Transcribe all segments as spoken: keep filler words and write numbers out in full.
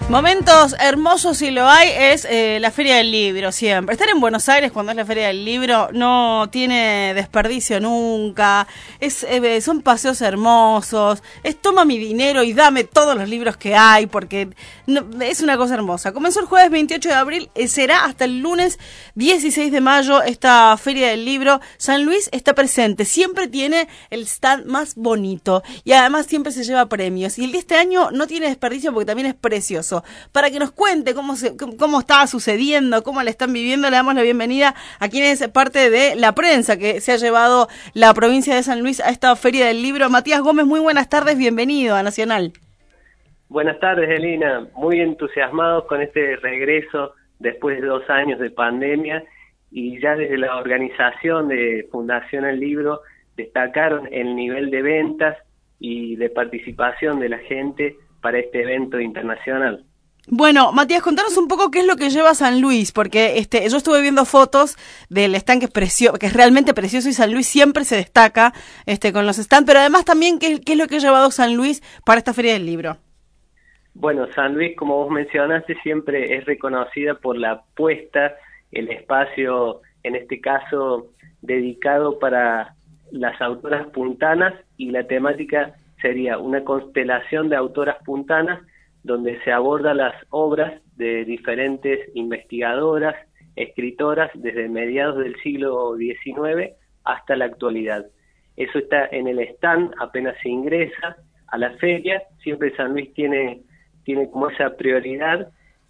Momentos hermosos, si lo hay, es eh, la Feria del Libro, siempre. Estar en Buenos Aires cuando es la Feria del Libro no tiene desperdicio nunca. Es eh, son paseos hermosos. Es toma mi dinero y dame todos los libros que hay, porque no, es una cosa hermosa. Comenzó el jueves veintiocho de abril, eh, será hasta el lunes dieciséis de mayo esta Feria del Libro. San Luis está presente, siempre tiene el stand más bonito y además siempre se lleva premios. Y el de este año no tiene desperdicio porque también es precioso. Para que nos cuente cómo se, cómo está sucediendo, cómo la están viviendo, le damos la bienvenida a quien es parte de la prensa que se ha llevado la provincia de San Luis a esta Feria del Libro. Matías Gómez, muy buenas tardes, bienvenido a Nacional. Buenas tardes, Elina. Muy entusiasmados con este regreso después de dos años de pandemia, y ya desde la organización de Fundación El Libro destacaron el nivel de ventas y de participación de la gente para este evento internacional. Bueno, Matías, contanos un poco qué es lo que lleva San Luis, porque este, yo estuve viendo fotos del stand que es precio, que es realmente precioso, y San Luis siempre se destaca este, con los stands, pero además también qué, qué es lo que ha llevado San Luis para esta Feria del Libro. Bueno, San Luis, como vos mencionaste, siempre es reconocida por la apuesta, el espacio, en este caso, dedicado para las autoras puntanas, y la temática sería una constelación de autoras puntanas donde se aborda las obras de diferentes investigadoras, escritoras, desde mediados del siglo diecinueve hasta la actualidad. Eso está en el stand, apenas se ingresa a la feria, siempre San Luis tiene, tiene como esa prioridad,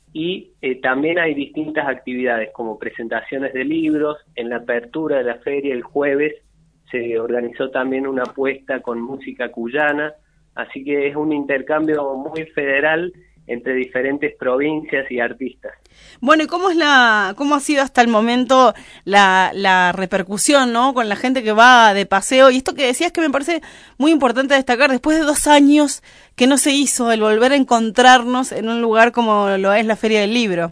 y eh, también hay distintas actividades como presentaciones de libros. En la apertura de la feria el jueves se organizó también una apuesta con música cuyana, así que es un intercambio muy federal entre diferentes provincias y artistas. Bueno, ¿y cómo es la, cómo ha sido hasta el momento la, la repercusión, ¿no?, con la gente que va de paseo? Y esto que decías que me parece muy importante destacar, después de dos años que no se hizo el volver a encontrarnos en un lugar como lo es la Feria del Libro.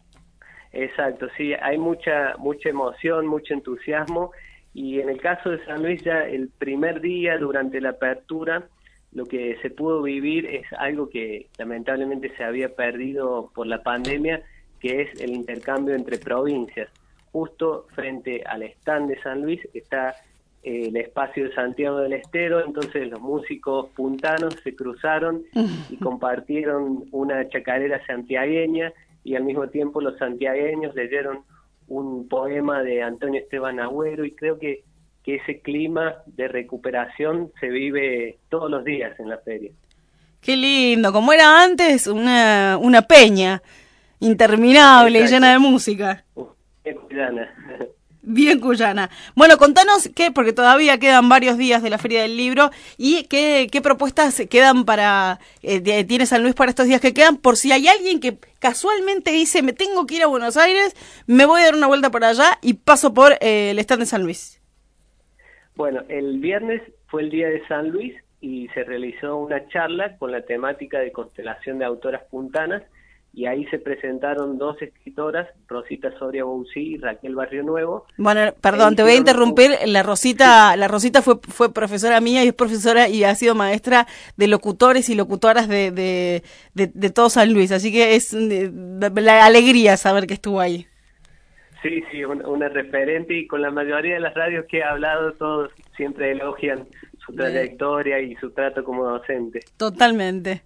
Exacto, sí, hay mucha, mucha emoción, mucho entusiasmo, y en el caso de San Luis ya el primer día durante la apertura lo que se pudo vivir es algo que lamentablemente se había perdido por la pandemia, que es el intercambio entre provincias. Justo frente al stand de San Luis está eh, el espacio de Santiago del Estero, entonces los músicos puntanos se cruzaron y compartieron una chacarera santiagueña, y al mismo tiempo los santiagueños leyeron un poema de Antonio Esteban Agüero, y creo que que ese clima de recuperación se vive todos los días en la feria. Qué lindo, como era antes, una, una peña interminable. Exacto. Y llena de música. Bien cuyana. Bien cuyana. Bueno, contanos qué, porque todavía quedan varios días de la Feria del Libro, y qué, qué propuestas quedan para, eh, tiene San Luis para estos días que quedan, por si hay alguien que casualmente dice, me tengo que ir a Buenos Aires, me voy a dar una vuelta por allá y paso por eh, el stand de San Luis. Bueno, el viernes fue el día de San Luis y se realizó una charla con la temática de constelación de autoras puntanas, y ahí se presentaron dos escritoras, Rosita Soria Bouzí y Raquel Barrio Nuevo. Bueno, perdón, te voy a interrumpir, la Rosita, sí. la Rosita fue fue profesora mía y es profesora y ha sido maestra de locutores y locutoras de de, de, de todo San Luis, así que es de, de, la alegría saber que estuvo ahí. Sí, sí, una, una referente, y con la mayoría de las radios que he hablado, todos siempre elogian su trayectoria y su trato como docente. Totalmente.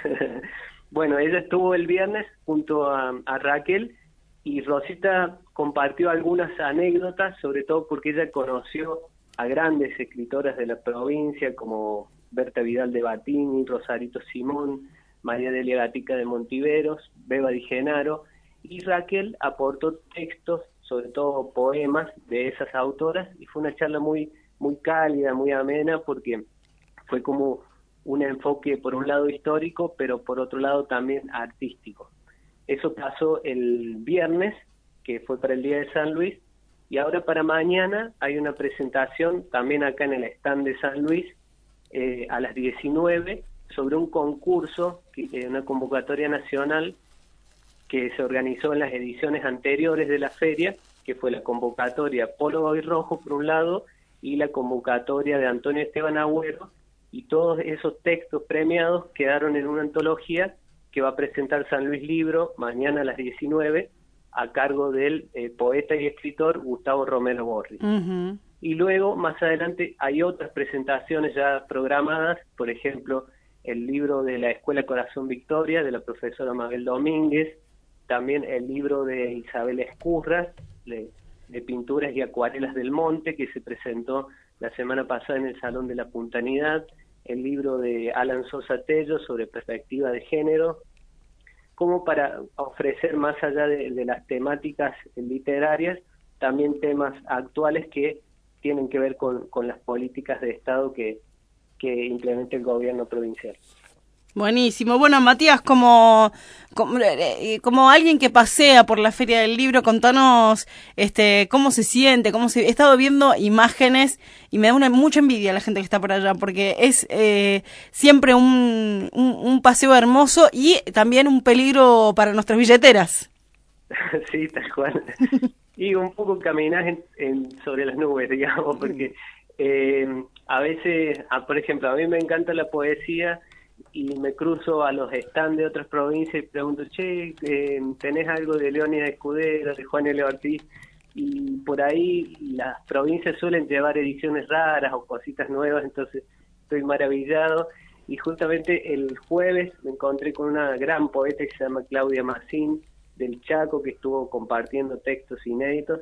Bueno, ella estuvo el viernes junto a, a Raquel, y Rosita compartió algunas anécdotas, sobre todo porque ella conoció a grandes escritoras de la provincia como Berta Vidal de Batini, Rosarito Simón, María Delia Gatica de Montiveros, Beba Di Genaro, y Raquel aportó textos, sobre todo poemas, de esas autoras, y fue una charla muy, muy cálida, muy amena, porque fue como un enfoque por un lado histórico, pero por otro lado también artístico. Eso pasó el viernes, que fue para el Día de San Luis, y ahora para mañana hay una presentación, también acá en el stand de San Luis, eh, a las diecinueve, sobre un concurso, que, eh, una convocatoria nacional, que se organizó en las ediciones anteriores de la feria, que fue la convocatoria Polo y Rojo por un lado, y la convocatoria de Antonio Esteban Agüero, y todos esos textos premiados quedaron en una antología que va a presentar San Luis Libro mañana a las diecinueve a cargo del eh, poeta y escritor Gustavo Romero Borri. Uh-huh. Y luego, más adelante, hay otras presentaciones ya programadas, por ejemplo, el libro de la Escuela Corazón Victoria, de la profesora Mabel Domínguez, también el libro de Isabel Escurras, de, de Pinturas y Acuarelas del Monte, que se presentó la semana pasada en el Salón de la Puntanidad, el libro de Alan Sosa Tello sobre perspectiva de género, como para ofrecer más allá de, de las temáticas literarias, también temas actuales que tienen que ver con, con las políticas de Estado que, que implementa el gobierno provincial. Buenísimo. Bueno, Matías, como, como como alguien que pasea por la Feria del Libro, contanos este cómo se siente, cómo se... He estado viendo imágenes y me da una mucha envidia a la gente que está por allá, porque es eh, siempre un, un, un paseo hermoso y también un peligro para nuestras billeteras. Sí, tal cual. Y un poco caminar en, en, sobre las nubes, digamos, porque eh, a veces, a, por ejemplo, a mí me encanta la poesía y me cruzo a los stands de otras provincias y pregunto, che, eh, ¿tenés algo de Leónidas Escudero, de Juan L. Ortiz? Y por ahí las provincias suelen llevar ediciones raras o cositas nuevas, entonces estoy maravillado. Y justamente el jueves me encontré con una gran poeta que se llama Claudia Massín, del Chaco, que estuvo compartiendo textos inéditos.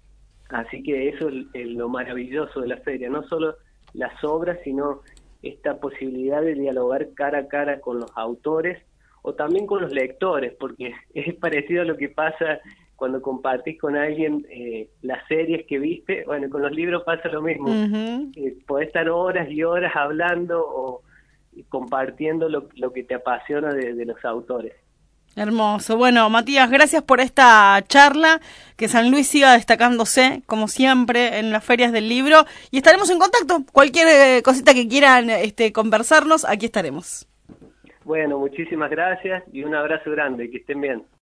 Así que eso es, es lo maravilloso de la feria, no solo las obras, sino esta posibilidad de dialogar cara a cara con los autores o también con los lectores, porque es parecido a lo que pasa cuando compartís con alguien eh, las series que viste. Bueno, con los libros pasa lo mismo. Uh-huh. Eh, podés estar horas y horas hablando o compartiendo lo, lo que te apasiona de, de los autores. Hermoso. Bueno, Matías, gracias por esta charla. Que San Luis siga destacándose, como siempre, en las ferias del libro. Y estaremos en contacto. Cualquier eh, cosita que quieran este, conversarnos, aquí estaremos. Bueno, muchísimas gracias y un abrazo grande. Que estén bien.